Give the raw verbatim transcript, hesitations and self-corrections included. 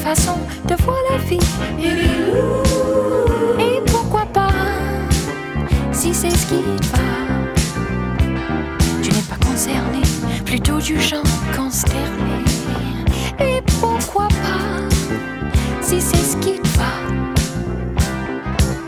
façon de voir la vie. Et pourquoi pas, si c'est ce qui te va. Tu n'es pas concerné, plutôt du genre consterné. Et pourquoi pas, si c'est ce qui te va.